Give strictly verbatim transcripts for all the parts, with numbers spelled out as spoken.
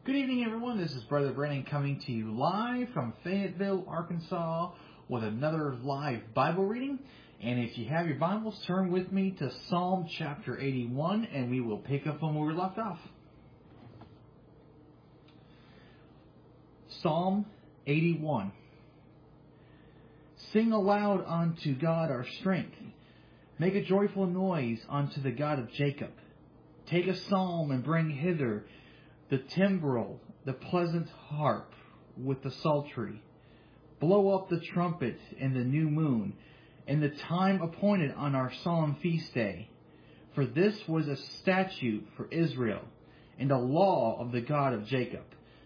Good evening, everyone. This is Brother Brennan coming to you live from Fayetteville, Arkansas with another live Bible reading. And if you have your Bibles, turn with me to Psalm chapter eighty-one, and we will pick up on where we left off. Psalm eighty-one. Sing aloud unto God our strength. Make a joyful noise unto the God of Jacob. Take a psalm and bring hither the timbrel, the pleasant harp with the psaltery. Blow up the trumpet in the new moon, in the time appointed on our solemn feast day. For this was a statute for Israel, and a law of the God of Jacob.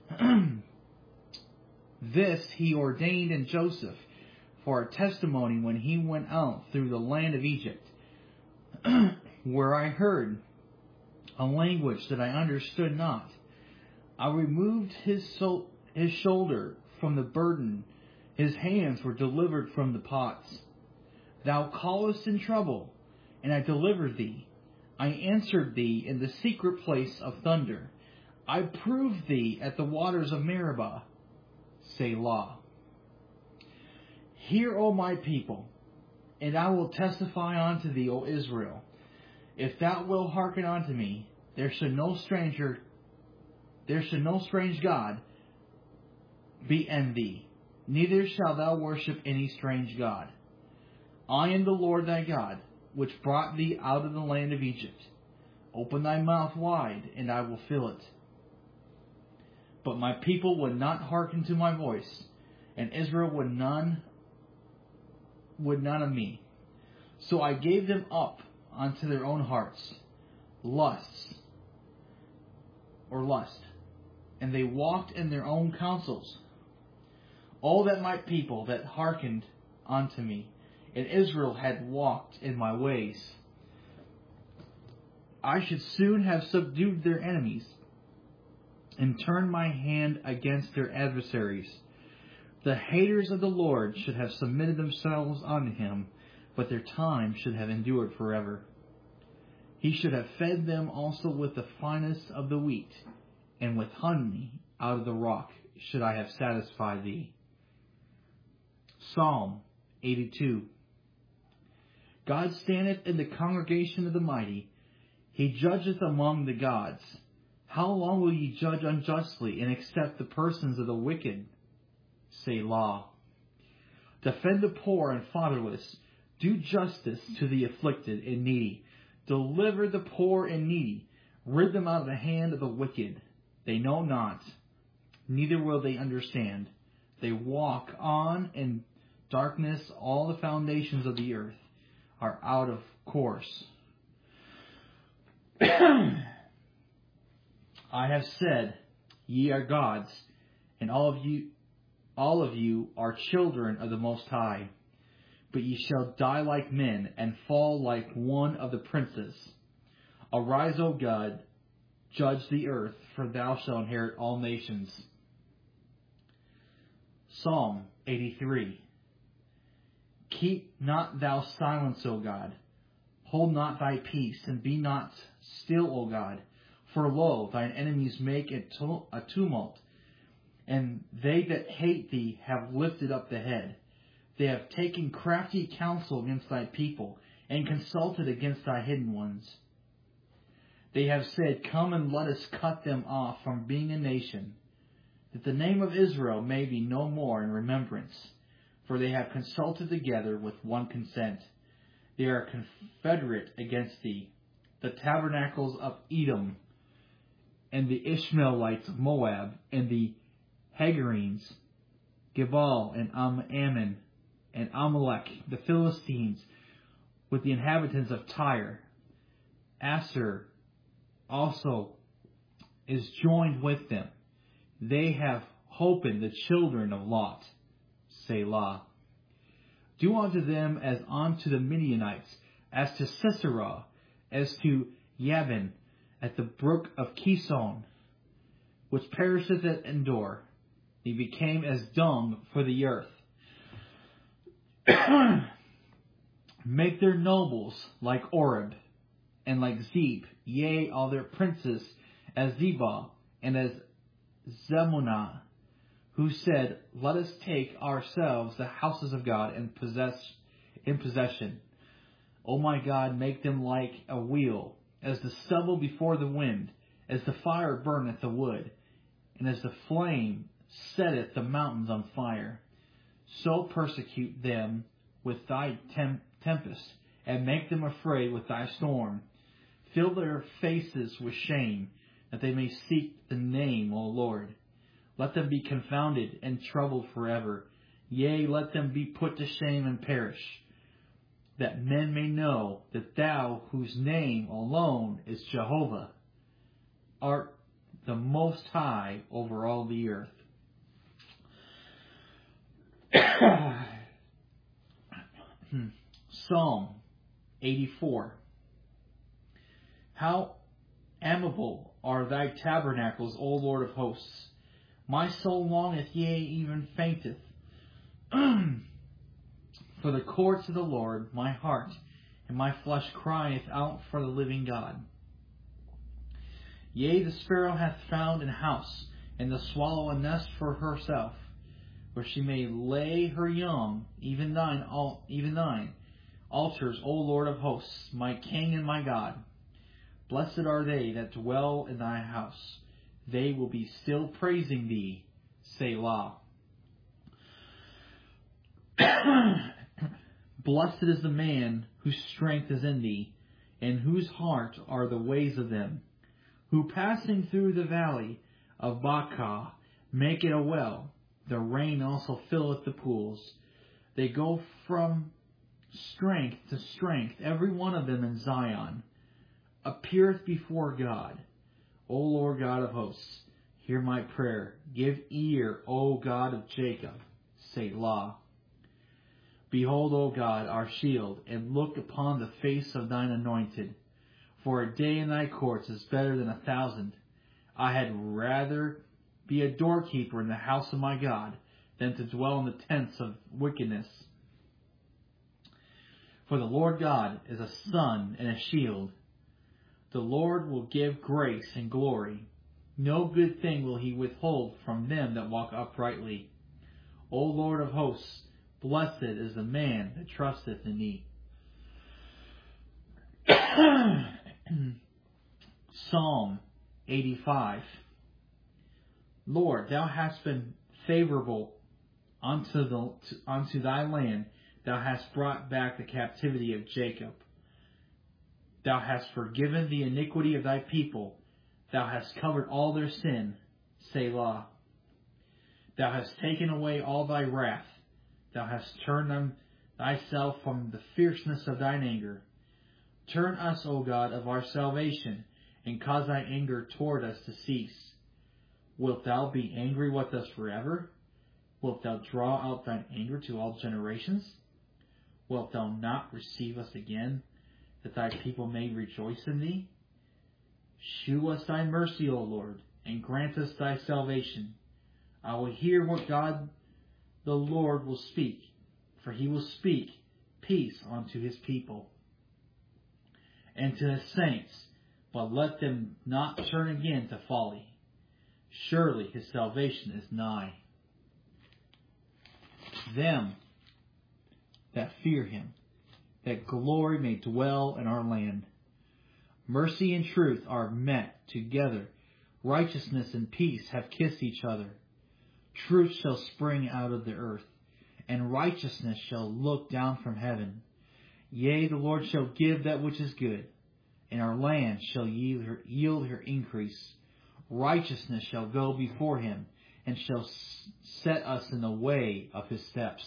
This he ordained in Joseph for a testimony when he went out through the land of Egypt, where I heard a language that I understood not. I removed his so, his shoulder from the burden. His hands were delivered from the pots. Thou callest in trouble, and I delivered thee. I answered thee in the secret place of thunder. I proved thee at the waters of Meribah. Selah. Hear, O my people, and I will testify unto thee, O Israel. If thou wilt hearken unto me, there should no stranger There should no strange God be in thee, neither shalt thou worship any strange God. I am the Lord thy God, which brought thee out of the land of Egypt. Open thy mouth wide, and I will fill it. But my people would not hearken to my voice, and Israel would none would none of me. So I gave them up unto their own hearts, lusts, or lust. And they walked in their own counsels. All that my people that hearkened unto me, and Israel had walked in my ways, I should soon have subdued their enemies, and turned my hand against their adversaries. The haters of the Lord should have submitted themselves unto him, but their time should have endured forever. He should have fed them also with the finest of the wheat, and with honey out of the rock should I have satisfied thee. Psalm eighty-two. God standeth in the congregation of the mighty. He judgeth among the gods. How long will ye judge unjustly, and accept the persons of the wicked? Selah. Defend the poor and fatherless. Do justice to the afflicted and needy. Deliver the poor and needy. Rid them out of the hand of the wicked. They know not, neither will they understand. They walk on in darkness. All the foundations of the earth are out of course. I have said, ye are gods, and all of you, all of you are children of the Most High. But ye shall die like men, and fall like one of the princes. Arise, O God, judge the earth, for thou shalt inherit all nations. Psalm eighty-three. Keep not thou silence, O God. Hold not thy peace, and be not still, O God. For lo, thine enemies make a tumult, and they that hate thee have lifted up the head. They have taken crafty counsel against thy people, and consulted against thy hidden ones. They have said, come and let us cut them off from being a nation, that the name of Israel may be no more in remembrance. For they have consulted together with one consent. They are confederate against thee, the tabernacles of Edom, and the Ishmaelites of Moab, and the Hagarenes, Gebal, and Am- Ammon, and Amalek, the Philistines, with the inhabitants of Tyre. Asher also is joined with them. They have holpen the children of Lot. Selah. Do unto them as unto the Midianites, as to Sisera, as to Yabin, at the brook of Kison, which perisheth at Endor. He became as dung for the earth. Make their nobles like Oreb, and like Zeb, yea, all their princes as Zebah, and as Zemunah, who said, "Let us take ourselves the houses of God and possess in possession. O my God, make them like a wheel, as the stubble before the wind, as the fire burneth the wood, and as the flame setteth the mountains on fire. So persecute them with thy tem- tempest, and make them afraid with thy storm. Fill their faces with shame, that they may seek the name, O Lord. Let them be confounded and troubled forever. Yea, let them be put to shame and perish, that men may know that thou, whose name alone is Jehovah, art the Most High over all the earth." Psalm eighty-four. How amiable are thy tabernacles, O Lord of hosts! My soul longeth, yea, even fainteth, for the courts of the Lord. My heart and my flesh crieth out for the living God. Yea, the sparrow hath found an house, and the swallow a nest for herself, where she may lay her young, even thine, all, even thine altars, O Lord of hosts, my King and my God. Blessed are they that dwell in thy house. They will be still praising thee. Selah. Blessed is the man whose strength is in thee, and whose heart are the ways of them, who passing through the valley of Baca make it a well. The rain also filleth the pools. They go from strength to strength, every one of them in Zion, appeareth before God. O Lord God of hosts, hear my prayer. Give ear, O God of Jacob. Selah. Behold, O God, our shield, and look upon the face of thine anointed. For a day in thy courts is better than a thousand. I had rather be a doorkeeper in the house of my God than to dwell in the tents of wickedness. For the Lord God is a sun and a shield. The Lord will give grace and glory. No good thing will he withhold from them that walk uprightly. O Lord of hosts, blessed is the man that trusteth in thee. Psalm eighty-five. Lord, thou hast been favorable unto, the, unto thy land. Thou hast brought back the captivity of Jacob. Thou hast forgiven the iniquity of thy people. Thou hast covered all their sin. Selah. Thou hast taken away all thy wrath. Thou hast turned them thyself from the fierceness of thine anger. Turn us, O God, of our salvation, and cause thy anger toward us to cease. Wilt thou be angry with us forever? Wilt thou draw out thine anger to all generations? Wilt thou not receive us again, that thy people may rejoice in thee? Shew us thy mercy, O Lord, and grant us thy salvation. I will hear what God the Lord will speak, for he will speak peace unto his people and to his saints, but let them not turn again to folly. Surely his salvation is nigh them that fear him, that glory may dwell in our land. Mercy and truth are met together. Righteousness and peace have kissed each other. Truth shall spring out of the earth, and righteousness shall look down from heaven. Yea, the Lord shall give that which is good, and our land shall yield her, yield her increase. Righteousness shall go before him, and shall set us in the way of his steps.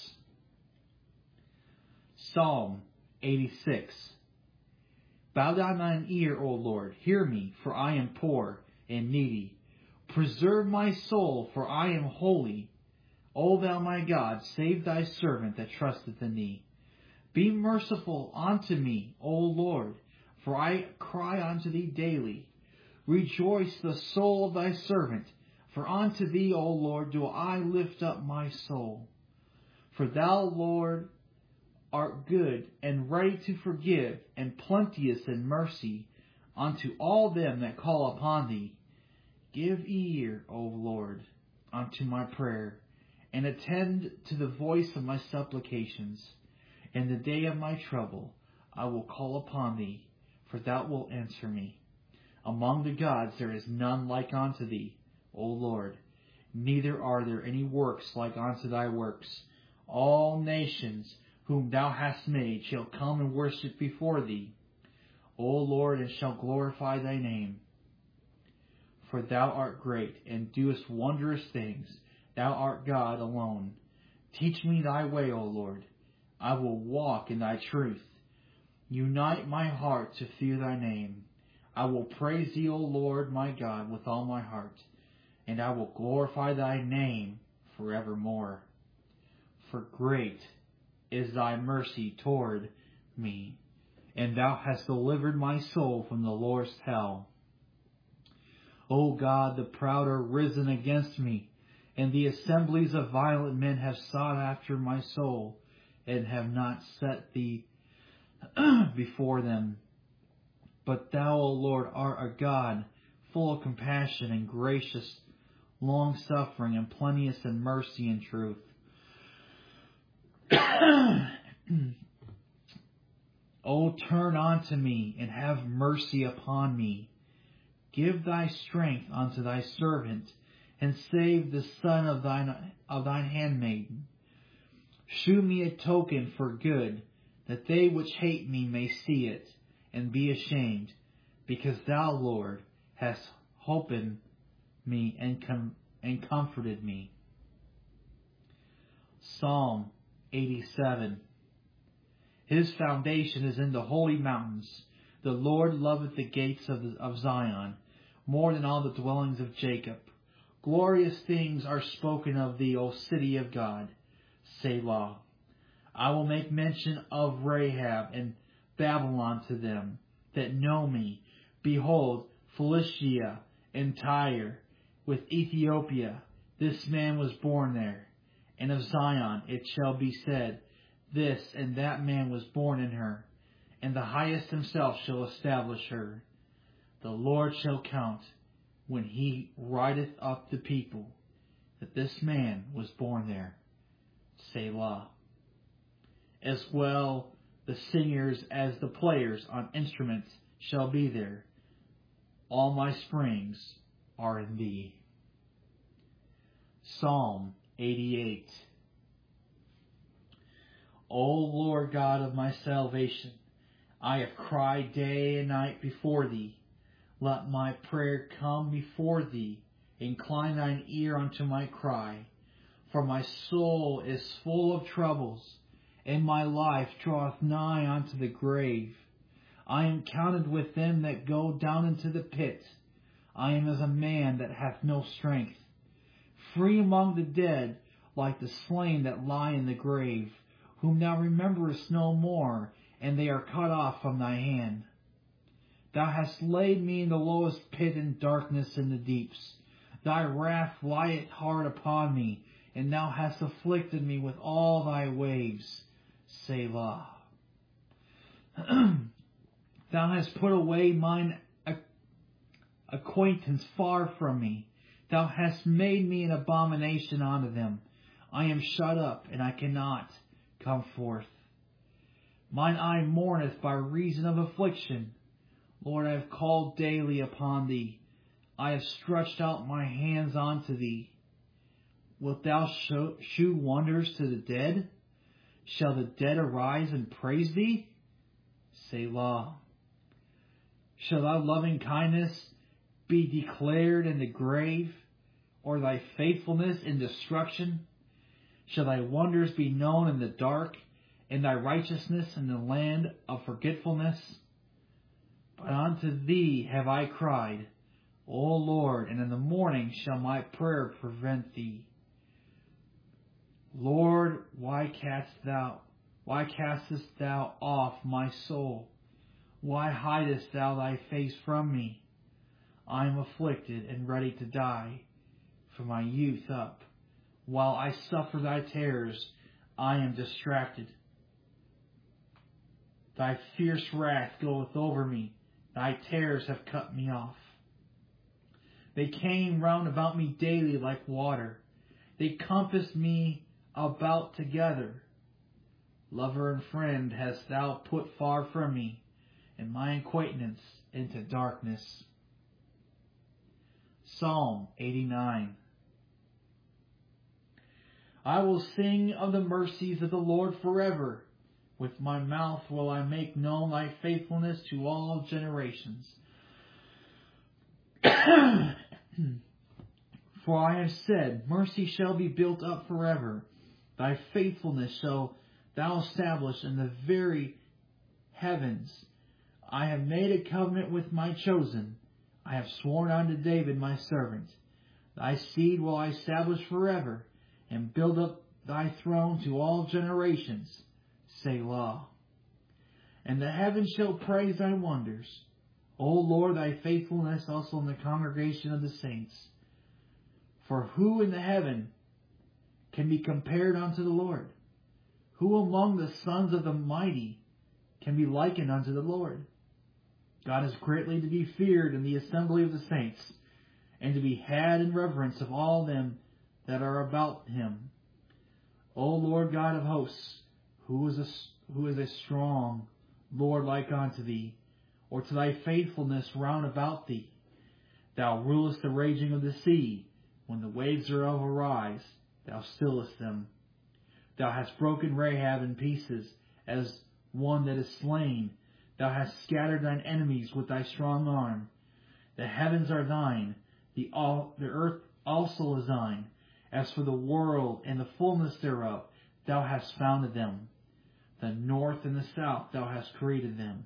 Psalm eighty-six. Bow down thine ear, O Lord, hear me, for I am poor and needy. Preserve my soul, for I am holy. O thou my God, save thy servant that trusteth in thee. Be merciful unto me, O Lord, for I cry unto thee daily. Rejoice the soul of thy servant, for unto thee, O Lord, do I lift up my soul. For thou, Lord, art good and ready to forgive, and plenteous in mercy unto all them that call upon thee. Give ear, O Lord, unto my prayer, and attend to the voice of my supplications. In the day of my trouble I will call upon thee, for thou wilt answer me. Among the gods there is none like unto thee, O Lord, neither are there any works like unto thy works. All nations whom thou hast made shall come and worship before thee, O Lord, and shall glorify thy name. For thou art great, and doest wondrous things. Thou art God alone. Teach me thy way, O Lord. I will walk in thy truth. Unite my heart to fear thy name. I will praise thee, O Lord, my God, with all my heart, and I will glorify thy name forevermore. For great is thy mercy toward me, and thou hast delivered my soul from the lowest hell. O God, the proud are risen against me, and the assemblies of violent men have sought after my soul, and have not set thee before them. But thou, O Lord, art a God full of compassion and gracious, long-suffering, and plenteous in mercy and truth. O turn unto me, and have mercy upon me. Give thy strength unto thy servant, and save the son of thine of thine handmaiden. Shew me a token for good, that they which hate me may see it, and be ashamed, because thou, Lord, hast holpen me and, com- and comforted me. Psalm eighty-seven. His foundation is in the holy mountains. The Lord loveth the gates of, the, of Zion more than all the dwellings of Jacob. Glorious things are spoken of thee, O city of God. Selah. I will make mention of Rahab and Babylon to them that know me. Behold, Philistia and Tyre with Ethiopia, this man was born there. And of Zion it shall be said, this and that man was born in her, and the highest himself shall establish her. The Lord shall count, when he writeth up the people, that this man was born there. Selah. As well the singers as the players on instruments shall be there. All my springs are in thee. Psalm eighty-eight. O Lord God of my salvation, I have cried day and night before thee. Let my prayer come before thee. Incline thine ear unto my cry. For my soul is full of troubles, and my life draweth nigh unto the grave. I am counted with them that go down into the pit. I am as a man that hath no strength. Free among the dead, like the slain that lie in the grave, whom thou rememberest no more, and they are cut off from thy hand. Thou hast laid me in the lowest pit and darkness in the deeps. Thy wrath lieth hard upon me, and thou hast afflicted me with all thy waves. Selah. Thou hast put away mine acquaintance far from me. Thou hast made me an abomination unto them. I am shut up, and I cannot come forth. Mine eye mourneth by reason of affliction. Lord, I have called daily upon thee. I have stretched out my hands unto thee. Wilt thou show, shew wonders to the dead? Shall the dead arise and praise thee? Selah. Shall thy loving kindness be declared in the grave, or thy faithfulness in destruction? Shall thy wonders be known in the dark, and thy righteousness in the land of forgetfulness? But unto thee have I cried, O Lord, and in the morning shall my prayer prevent thee. Lord, why castest thou, why castest thou off my soul? Why hidest thou thy face from me? I am afflicted and ready to die from my youth up. While I suffer thy terrors, I am distracted. Thy fierce wrath goeth over me. Thy terrors have cut me off. They came round about me daily like water. They compassed me about together. Lover and friend hast thou put far from me, and my acquaintance into darkness. Psalm eighty-nine. I will sing of the mercies of the Lord forever. With my mouth will I make known thy faithfulness to all generations. For I have said, mercy shall be built up forever. Thy faithfulness shall thou establish in the very heavens. I have made a covenant with my chosen. I have sworn unto David my servant. Thy seed will I establish forever, and build up thy throne to all generations. Selah. And the heavens shall praise thy wonders. O Lord, thy faithfulness also in the congregation of the saints. For who in the heaven can be compared unto the Lord? Who among the sons of the mighty can be likened unto the Lord? God is greatly to be feared in the assembly of the saints, and to be had in reverence of all them that are about him. O Lord God of hosts, who is a, who is a strong Lord like unto thee, or to thy faithfulness round about thee? Thou rulest the raging of the sea. When the waves thereof arise, thou stillest them. Thou hast broken Rahab in pieces, as one that is slain. Thou hast scattered thine enemies with thy strong arm. The heavens are thine, the, all, the earth also is thine. As for the world and the fullness thereof, thou hast founded them. The north and the south, thou hast created them.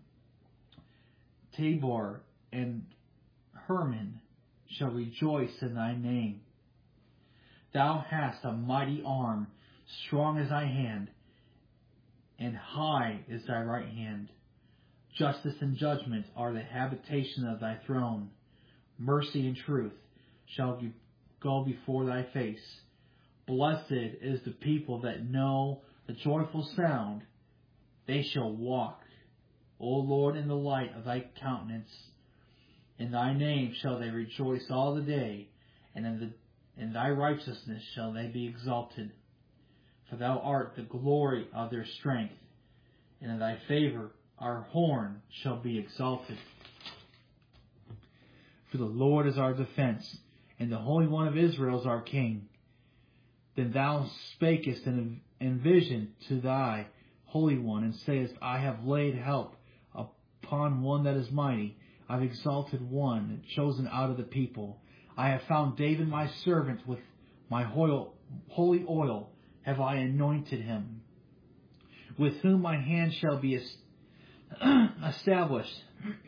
Tabor and Hermon shall rejoice in thy name. Thou hast a mighty arm, strong as thy hand, and high is thy right hand. Justice and judgment are the habitation of thy throne. Mercy and truth shall go before thy face. Blessed is the people that know the joyful sound. They shall walk, O Lord, in the light of thy countenance. In thy name shall they rejoice all the day, and in, the, in thy righteousness shall they be exalted. For thou art the glory of their strength, and in thy favor our horn shall be exalted. For the Lord is our defense, and the Holy One of Israel is our King. Then thou spakest in, in vision to thy Holy One, and sayest, I have laid help upon one that is mighty. I have exalted one, chosen out of the people. I have found David my servant, with my oil, holy oil have I anointed him, with whom my hand shall be established.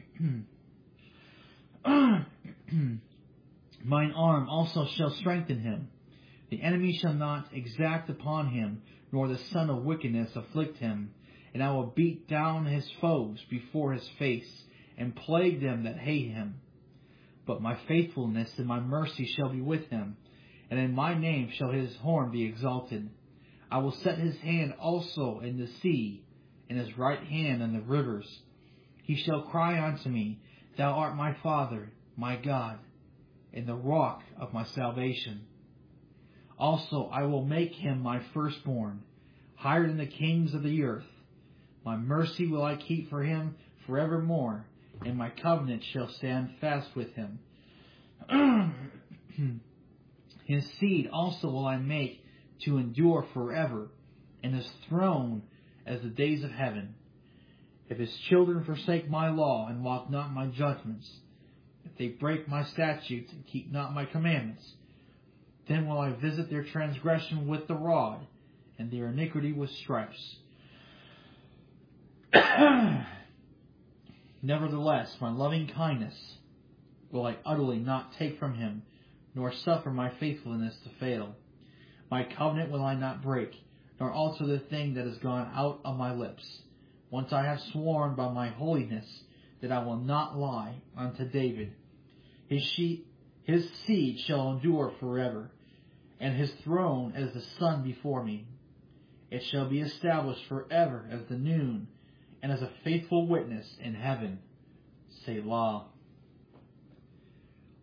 Mine arm also shall strengthen him. The enemy shall not exact upon him, nor the son of wickedness afflict him. And I will beat down his foes before his face, and plague them that hate him. But my faithfulness and my mercy shall be with him, and in my name shall his horn be exalted. I will set his hand also in the sea, and his right hand in the rivers. He shall cry unto me, Thou art my Father, my God, and the rock of my salvation. Also I will make him my firstborn, higher than the kings of the earth. My mercy will I keep for him forevermore, and my covenant shall stand fast with him. His seed also will I make to endure forever, and his throne as the days of heaven. If his children forsake my law, and walk not my judgments, if they break my statutes, and keep not my commandments, then will I visit their transgression with the rod, and their iniquity with stripes. Nevertheless, my loving kindness will I utterly not take from him, nor suffer my faithfulness to fail. My covenant will I not break, nor alter the thing that has gone out of my lips. Once I have sworn by my holiness that I will not lie unto David. His, she, his seed shall endure forever, and his throne as the sun before me. It shall be established forever as the noon, and as a faithful witness in heaven. Selah.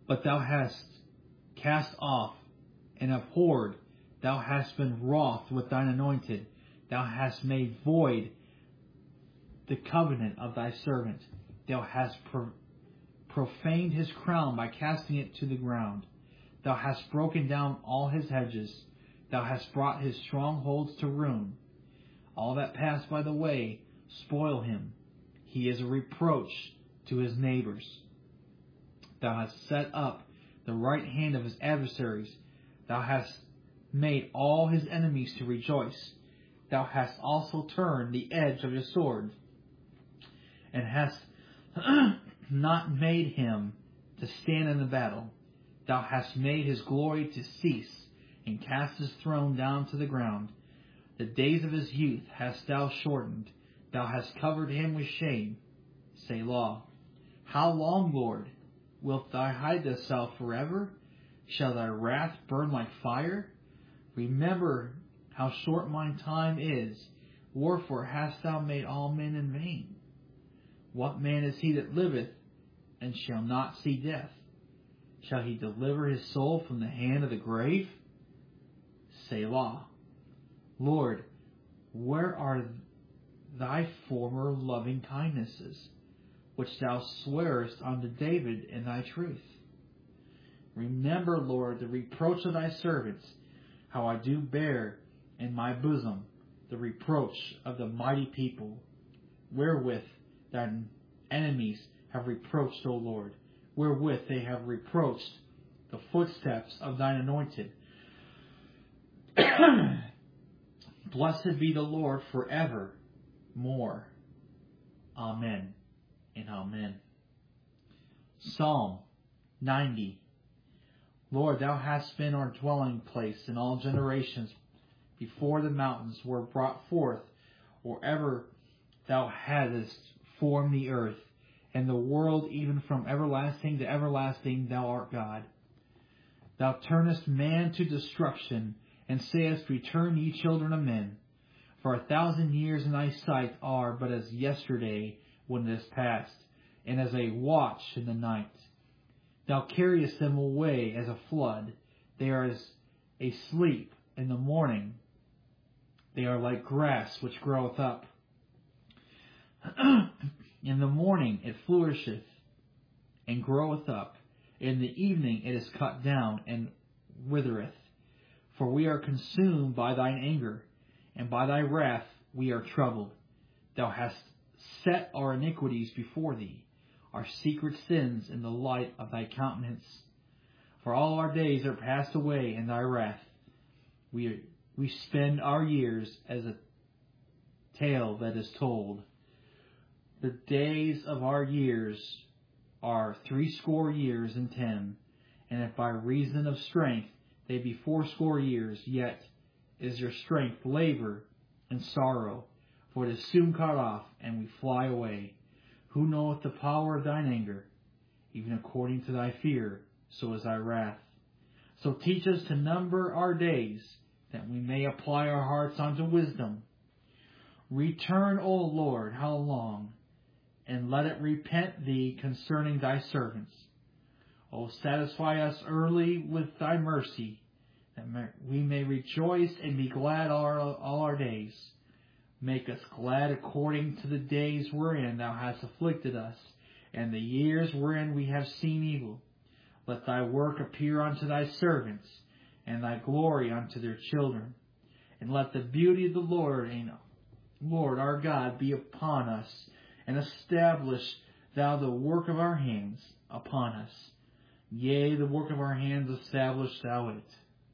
But thou hast cast off and abhorred, thou hast been wroth with thine anointed, thou hast made void the covenant of thy servant, thou hast pro- profaned his crown by casting it to the ground, thou hast broken down all his hedges, thou hast brought his strongholds to ruin. All that pass by the way spoil him, he is a reproach to his neighbors. Thou hast set up the right hand of his adversaries. Thou hast made all his enemies to rejoice. Thou hast also turned the edge of his sword, and hast not made him to stand in the battle. Thou hast made his glory to cease, and cast his throne down to the ground. The days of his youth hast thou shortened. Thou hast covered him with shame. Selah. How long, Lord, wilt thou hide thyself forever? Shall thy wrath burn like fire? Remember how short mine time is. Wherefore hast thou made all men in vain? What man is he that liveth, and shall not see death? Shall he deliver his soul from the hand of the grave? Selah. Lord, where are thy former loving kindnesses, which thou swearest unto David in thy truth? Remember, Lord, the reproach of thy servants, how I do bear in my bosom the reproach of the mighty people, wherewith thine enemies have reproached, O Lord, wherewith they have reproached the footsteps of thine anointed. Blessed be the Lord forever more. Amen and amen. Psalm ninety. Lord, thou hast been our dwelling place in all generations, before the mountains were brought forth, or ever thou hadst formed the earth, and the world, even from everlasting to everlasting, thou art God. Thou turnest man to destruction, and sayest, Return, ye children of men. For a thousand years in thy sight are but as yesterday when it is past, and as a watch in the night. Thou carriest them away as a flood. They are as a sleep in the morning. They are like grass which groweth up. In the morning it flourisheth and groweth up. In the evening it is cut down and withereth. For we are consumed by thine anger, and by thy wrath we are troubled. Thou hast set our iniquities before thee, our secret sins in the light of thy countenance. For all our days are passed away in thy wrath. We, we spend our years as a tale that is told. The days of our years are threescore years and ten, and if by reason of strength they be fourscore years, yet is your strength labor and sorrow, for it is soon cut off, and we fly away. Who knoweth the power of thine anger? Even according to thy fear, so is thy wrath. So teach us to number our days, that we may apply our hearts unto wisdom. Return, O Lord, how long? And let it repent thee concerning thy servants. O satisfy us early with thy mercy, that we may rejoice and be glad all our, all our days. Make us glad according to the days wherein thou hast afflicted us, and the years wherein we have seen evil. Let thy work appear unto thy servants, and thy glory unto their children. And let the beauty of the Lord and Lord our God be upon us, and establish thou the work of our hands upon us. Yea, the work of our hands establish thou it.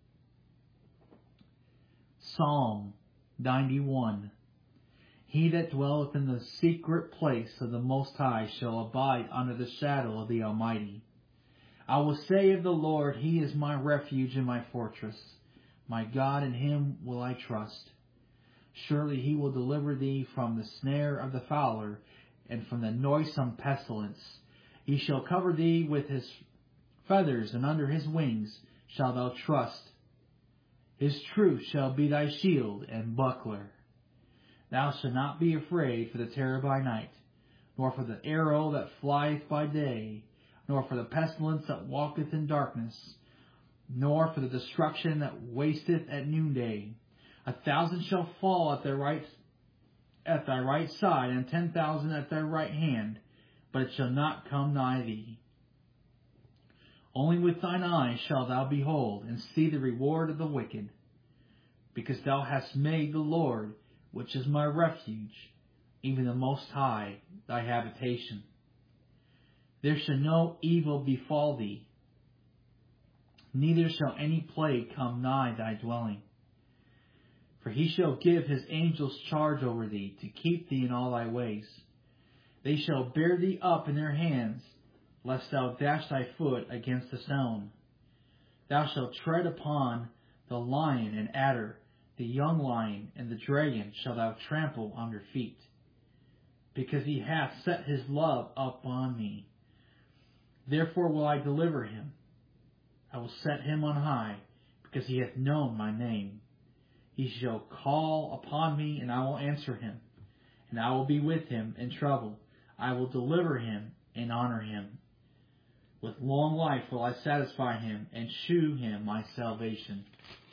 Psalm ninety-one. He that dwelleth in the secret place of the Most High shall abide under the shadow of the Almighty. I will say of the Lord, He is my refuge and my fortress. My God, in Him will I trust. Surely He will deliver thee from the snare of the fowler, and from the noisome pestilence. He shall cover thee with His feathers, and under His wings shalt thou trust. His truth shall be thy shield and buckler. Thou shalt not be afraid for the terror by night, nor for the arrow that flieth by day, nor for the pestilence that walketh in darkness, nor for the destruction that wasteth at noonday. A thousand shall fall at thy right at thy right side, and ten thousand at thy right hand, but it shall not come nigh thee. Only with thine eyes shalt thou behold, and see the reward of the wicked, because thou hast made the Lord, which is my refuge, even the Most High, thy habitation. There shall no evil befall thee, neither shall any plague come nigh thy dwelling. For he shall give his angels charge over thee, to keep thee in all thy ways. They shall bear thee up in their hands, lest thou dash thy foot against a stone. Thou shalt tread upon the lion and adder, the young lion and the dragon shall thou trample under feet. Because he hath set his love upon me, therefore will I deliver him. I will set him on high, because he hath known my name. He shall call upon me, and I will answer him. And I will be with him in trouble. I will deliver him and honor him. With long life will I satisfy him, and shew him my salvation.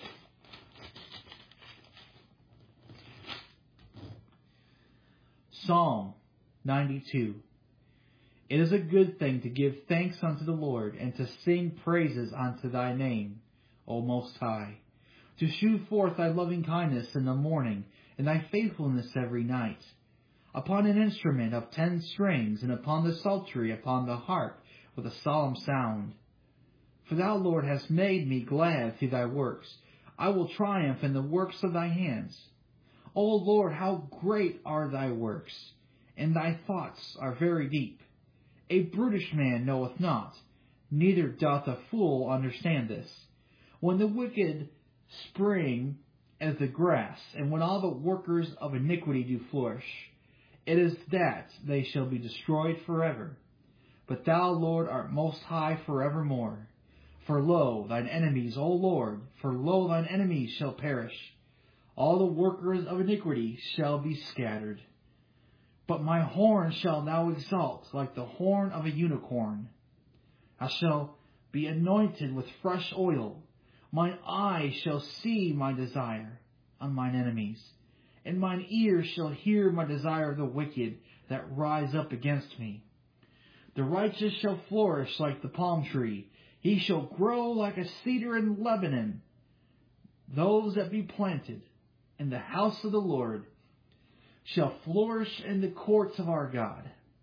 Psalm ninety-two. It is a good thing to give thanks unto the Lord, and to sing praises unto thy name, O Most High. To shew forth thy loving kindness in the morning, and thy faithfulness every night. Upon an instrument of ten strings, and upon the psaltery, upon the harp, with a solemn sound. For thou, Lord, hast made me glad through thy works. I will triumph in the works of thy hands. O Lord, how great are thy works, and thy thoughts are very deep. A brutish man knoweth not, neither doth a fool understand this. When the wicked spring as the grass, and when all the workers of iniquity do flourish, it is that they shall be destroyed forever. But thou, Lord, art most high forevermore. For lo, thine enemies, O Lord, for lo, thine enemies shall perish. All the workers of iniquity shall be scattered. But my horn shalt thou exalt, like the horn of a unicorn. I shall be anointed with fresh oil. Mine eyes shall see my desire on mine enemies, and mine ears shall hear my desire of the wicked that rise up against me. The righteous shall flourish like the palm tree. He shall grow like a cedar in Lebanon. Those that be planted in the house of the Lord shall flourish in the courts of our God.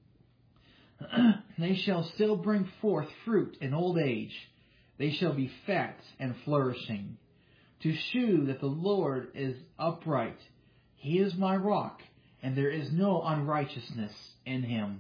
They shall still bring forth fruit in old age. They shall be fat and flourishing, to shew that the Lord is upright. He is my rock, and there is no unrighteousness in him.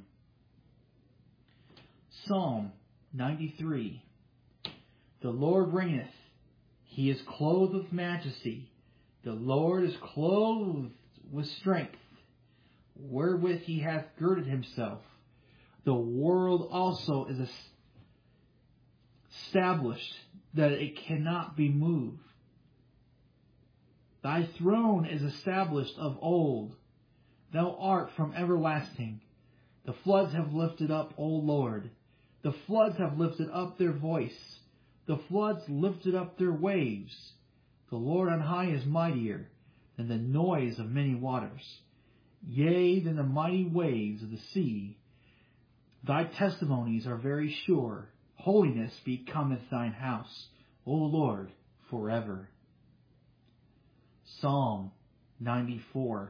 Psalm ninety-three. The Lord reigneth. He is clothed with majesty. The Lord is clothed with strength, wherewith he hath girded himself. The world also is established, that it cannot be moved. Thy throne is established of old. Thou art from everlasting. The floods have lifted up, O Lord. The floods have lifted up their voice. The floods lifted up their waves. The Lord on high is mightier than the noise of many waters, yea, than the mighty waves of the sea. Thy testimonies are very sure. Holiness becometh thine house, O Lord, forever. Psalm ninety-four.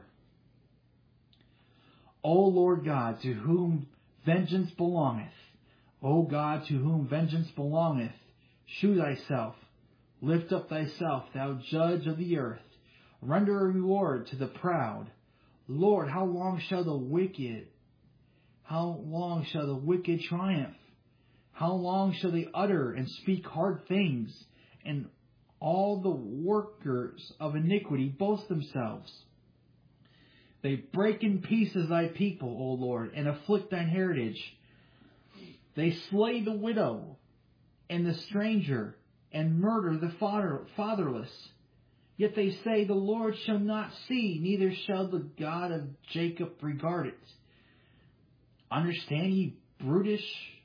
O Lord God, to whom vengeance belongeth, O God, to whom vengeance belongeth, shew thyself. Lift up thyself, thou judge of the earth. Render a reward to the proud. Lord, how long shall the wicked, how long shall the wicked triumph? How long shall they utter and speak hard things, and all the workers of iniquity boast themselves? They break in pieces thy people, O Lord, and afflict thine heritage. They slay the widow and the stranger, and murder the father, fatherless. Yet they say, the Lord shall not see, neither shall the God of Jacob regard it. Understand ye, brutish,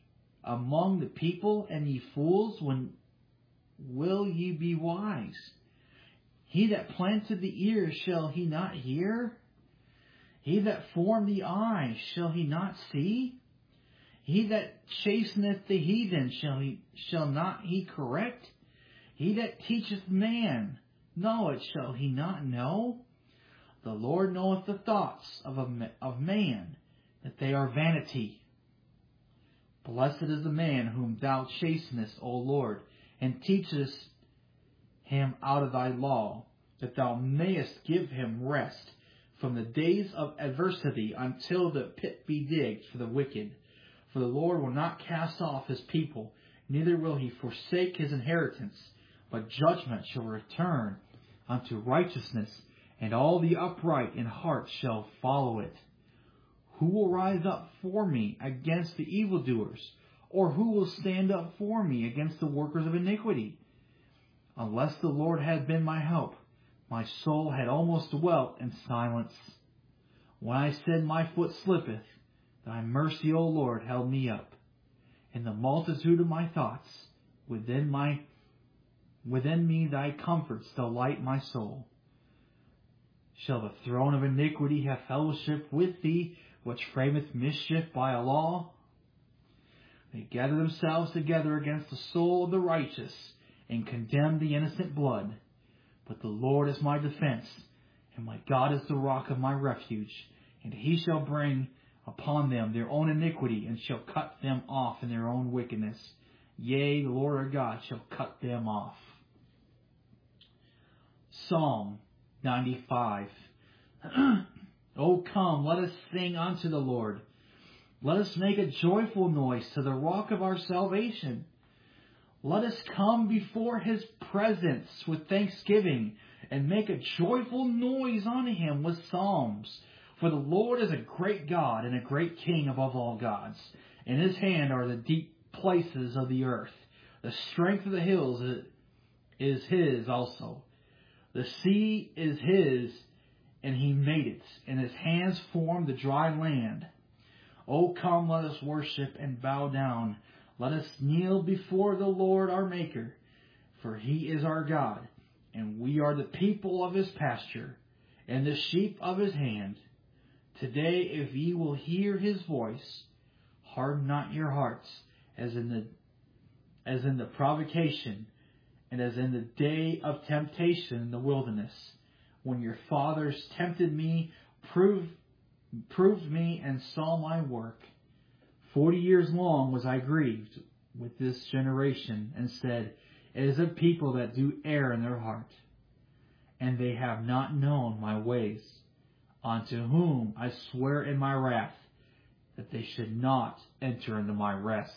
among the people, and ye fools, when will ye be wise? He that planted the ear, shall he not hear? He that formed the eye, shall he not see? He that chasteneth the heathen, shall he shall not he correct? He that teacheth man knowledge, shall he not know? The Lord knoweth the thoughts of a, of man, that they are vanity. Blessed is the man whom thou chastenest, O Lord, and teachest him out of thy law, that thou mayest give him rest from the days of adversity, until the pit be digged for the wicked. For the Lord will not cast off his people, neither will he forsake his inheritance, but judgment shall return unto righteousness, and all the upright in heart shall follow it. Who will rise up for me against the evildoers? Or who will stand up for me against the workers of iniquity? Unless the Lord had been my help, my soul had almost dwelt in silence. When I said, my foot slippeth, thy mercy, O Lord, held me up. In the multitude of my thoughts, within my within me thy comforts delight my soul. Shall the throne of iniquity have fellowship with thee, which frameth mischief by a law? They gather themselves together against the soul of the righteous, and condemn the innocent blood. But the Lord is my defense, and my God is the rock of my refuge, and he shall bring upon them their own iniquity, and shall cut them off in their own wickedness. Yea, the Lord our God shall cut them off. Psalm ninety-five. O come, let us sing unto the Lord. Let us make a joyful noise to the rock of our salvation. Let us come before his presence with thanksgiving, and make a joyful noise unto him with psalms. For the Lord is a great God and a great King above all gods. In his hand are the deep places of the earth. The strength of the hills is his also. The sea is his, and he made it, and his hands formed the dry land. O come, let us worship and bow down. Let us kneel before the Lord our Maker. For he is our God, and we are the people of his pasture, and the sheep of his hand. Today, if ye will hear his voice, harden not your hearts, as in the as in the provocation, and as in the day of temptation in the wilderness, when your fathers tempted me, proved proved me, and saw my work. Forty years long was I grieved with this generation, and said, it is a people that do err in their heart, and they have not known my ways, unto whom I swear in my wrath, that they should not enter into my rest.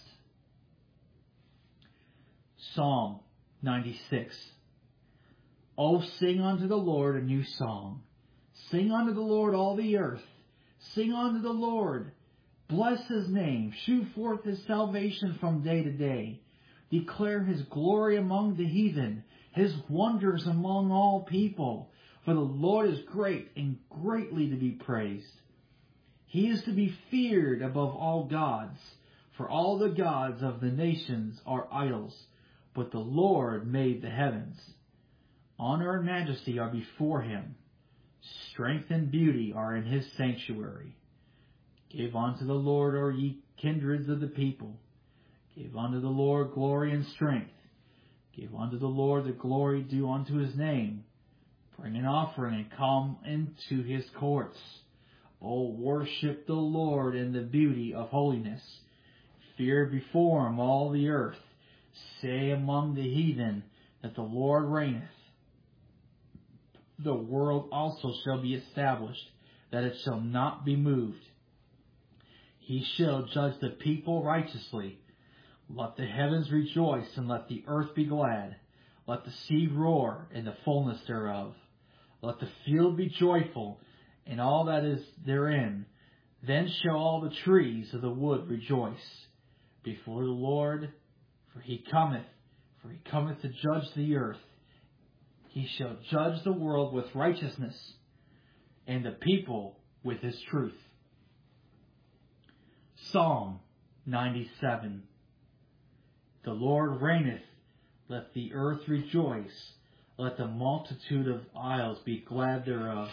Psalm ninety-six. O sing unto the Lord a new song. Sing unto the Lord all the earth. Sing unto the Lord. Bless his name. Shew forth his salvation from day to day. Declare his glory among the heathen, his wonders among all people. For the Lord is great and greatly to be praised. He is to be feared above all gods, for all the gods of the nations are idols, but the Lord made the heavens. Honor and majesty are before him. Strength and beauty are in his sanctuary. Give unto the Lord, O ye kindreds of the people. Give unto the Lord glory and strength. Give unto the Lord the glory due unto his name. Bring an offering and come into his courts. O worship the Lord in the beauty of holiness. Fear before him all the earth. Say among the heathen that the Lord reigneth. The world also shall be established, that it shall not be moved. He shall judge the people righteously. Let the heavens rejoice, and let the earth be glad. Let the sea roar in the fullness thereof. Let the field be joyful, and all that is therein. Then shall all the trees of the wood rejoice before the Lord, for he cometh, for he cometh to judge the earth. He shall judge the world with righteousness, and the people with his truth. Psalm ninety-seven. The Lord reigneth. Let the earth rejoice. Let the multitude of isles be glad thereof.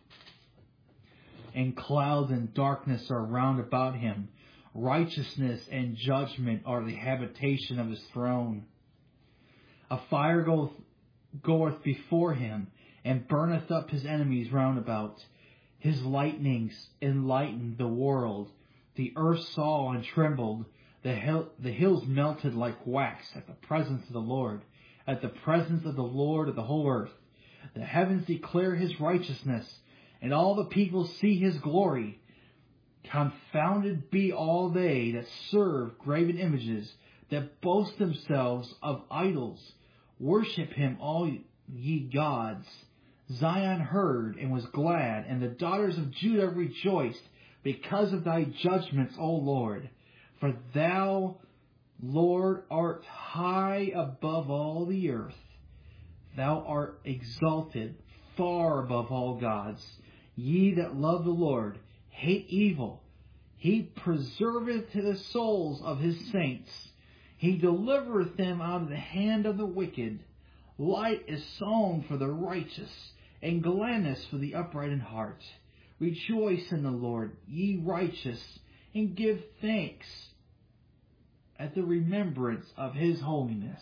And clouds and darkness are round about him. Righteousness and judgment are the habitation of his throne. A fire goeth, goeth before him, and burneth up his enemies round about. His lightnings enlightened the world. The earth saw and trembled. The, hill, the hills melted like wax at the presence of the Lord, at the presence of the Lord of the whole earth. The heavens declare his righteousness, and all the people see his glory. Confounded be all they that serve graven images, that boast themselves of idols. Worship him, all ye gods. Zion heard and was glad, and the daughters of Judah rejoiced, because of thy judgments, O Lord. For thou, Lord, art high above all the earth. Thou art exalted far above all gods. Ye that love the Lord, hate evil. He preserveth the souls of his saints. He delivereth them out of the hand of the wicked. Light is sown for the righteous, and gladness for the upright in heart. Rejoice in the Lord, ye righteous, and give thanks at the remembrance of his holiness.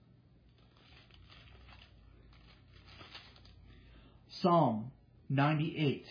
Psalm ninety-eight.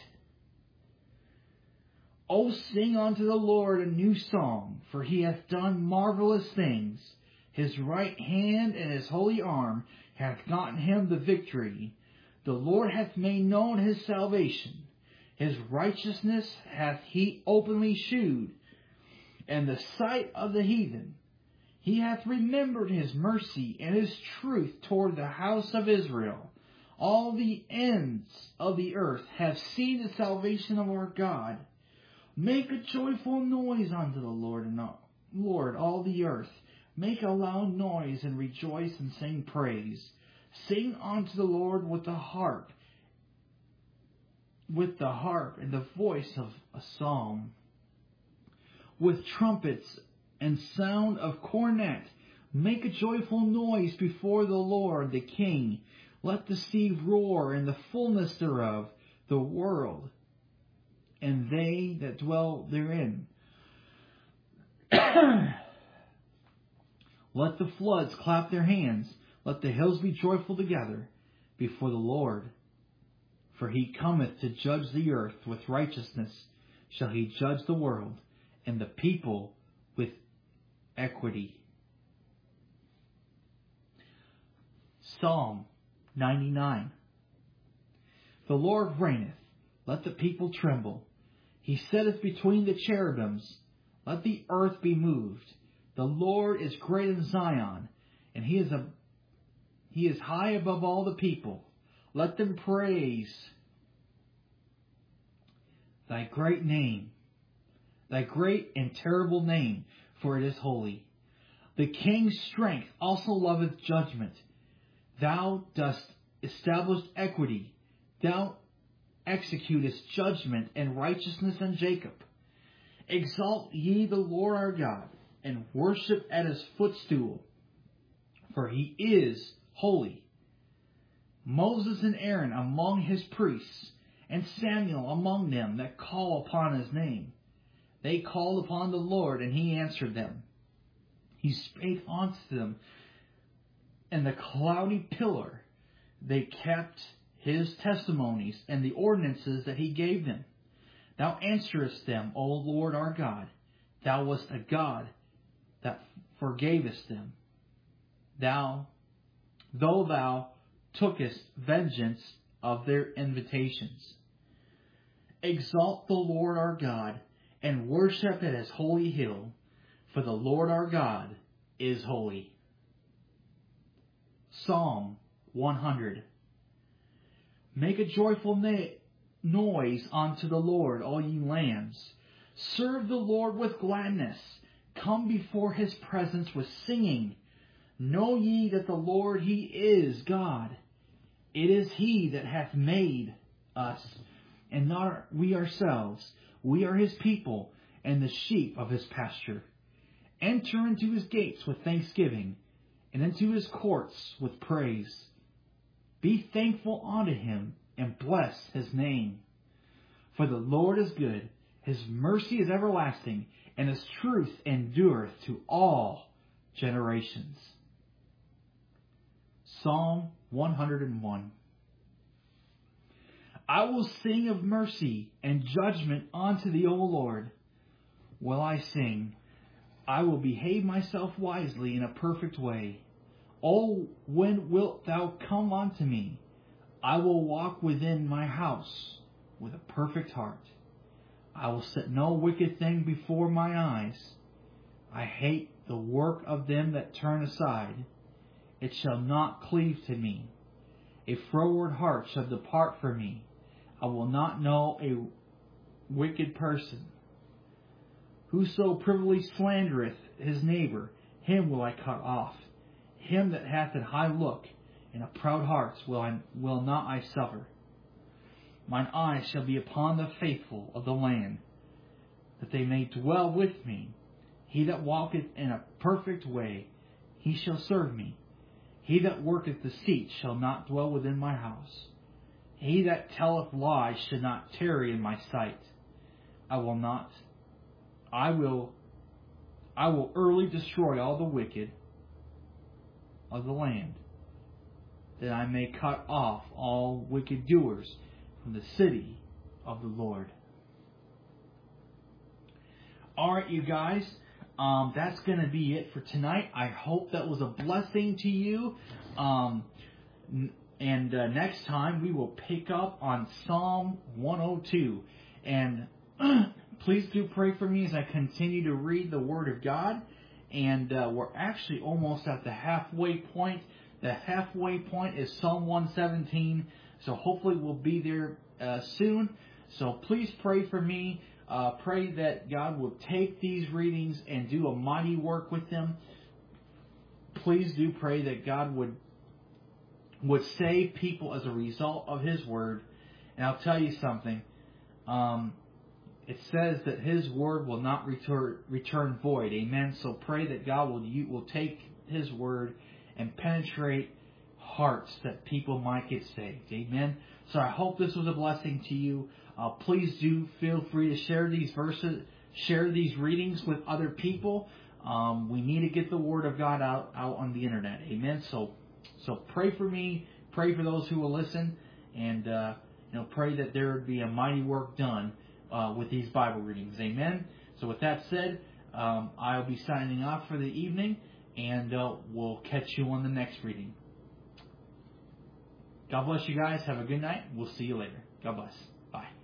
O sing unto the Lord a new song, for he hath done marvelous things. His right hand and his holy arm hath gotten him the victory. The Lord hath made known his salvation. His righteousness hath he openly shewed, and the sight of the heathen. He hath remembered his mercy and his truth toward the house of Israel. All the ends of the earth have seen the salvation of our God. Make a joyful noise unto the Lord, and all, Lord, all the earth. Make a loud noise and rejoice and sing praise. Sing unto the Lord with the harp, with the harp and the voice of a psalm, with trumpets and sound of cornet. Make a joyful noise before the Lord the King. Let the sea roar and the fullness thereof, the world, and they that dwell therein. Let the floods clap their hands. Let the hills be joyful together before the Lord. For he cometh to judge the earth. With righteousness shall he judge the world, and the people with equity. Psalm ninety-nine. The Lord reigneth. Let the people tremble. He sitteth between the cherubims. Let the earth be moved. The Lord is great in Zion, and he is a he is high above all the people. Let them praise thy great name, thy great and terrible name, for it is holy. The king's strength also loveth judgment. Thou dost establish equity. Thou executest judgment and righteousness in Jacob. Exalt ye the Lord our God, and worship at his footstool, for he is holy. Moses and Aaron among his priests, and Samuel among them that call upon his name. They called upon the Lord, and he answered them. He spake unto them in the cloudy pillar. They kept his testimonies and the ordinances that he gave them. Thou answerest them, O Lord our God. Thou wast a God that forgavest them. Thou, though thou tookest vengeance of their invitations. Exalt the Lord our God, and worship at his holy hill, for the Lord our God is holy. Psalm one hundred. Make a joyful na- noise unto the Lord, all ye lands. Serve the Lord with gladness. Come before his presence with singing. Know ye that the Lord, he is God. It is he that hath made us, and not we ourselves. We are his people, and the sheep of his pasture. Enter into his gates with thanksgiving, and into his courts with praise. Be thankful unto him, and bless his name. For the Lord is good, his mercy is everlasting, and his truth endureth to all generations. Psalm one hundred one. I will sing of mercy and judgment unto thee, O Lord. Will I sing? I will behave myself wisely in a perfect way. O, when wilt thou come unto me? I will walk within my house with a perfect heart. I will set no wicked thing before my eyes. I hate the work of them that turn aside. It shall not cleave to me. A froward heart shall depart from me. I will not know a wicked person. Whoso privily slandereth his neighbor, him will I cut off. Him that hath an high look and a proud heart will, I, will not I suffer. Mine eyes shall be upon the faithful of the land, that they may dwell with me. He that walketh in a perfect way, he shall serve me. He that worketh deceit shall not dwell within my house. He that telleth lies should not tarry in my sight. I will not. I will. I will early destroy all the wicked of the land, that I may cut off all wicked doers from the city of the Lord. All right, you guys. Um, that's going to be it for tonight. I hope that was a blessing to you. Um, and uh, next time we will pick up on Psalm one oh two. And please do pray for me as I continue to read the Word of God. And uh, we're actually almost at the halfway point. The halfway point is Psalm one seventeen. So hopefully we'll be there uh, soon. So please pray for me. Uh, pray that God will take these readings and do a mighty work with them. Please do pray that God would would save people as a result of His Word. And I'll tell you something. Um, it says that His Word will not return return void. Amen. So pray that God will you, will take His Word and penetrate hearts that people might get saved. Amen. So I hope this was a blessing to you. Uh, please do feel free to share these verses, share these readings with other people. Um, we need to get the Word of God out, out on the internet. Amen. So, so pray for me. Pray for those who will listen, and uh, you know, pray that there would be a mighty work done uh, with these Bible readings. Amen. So, with that said, um, I'll be signing off for the evening, and uh, we'll catch you on the next reading. God bless you guys. Have a good night. We'll see you later. God bless. Bye.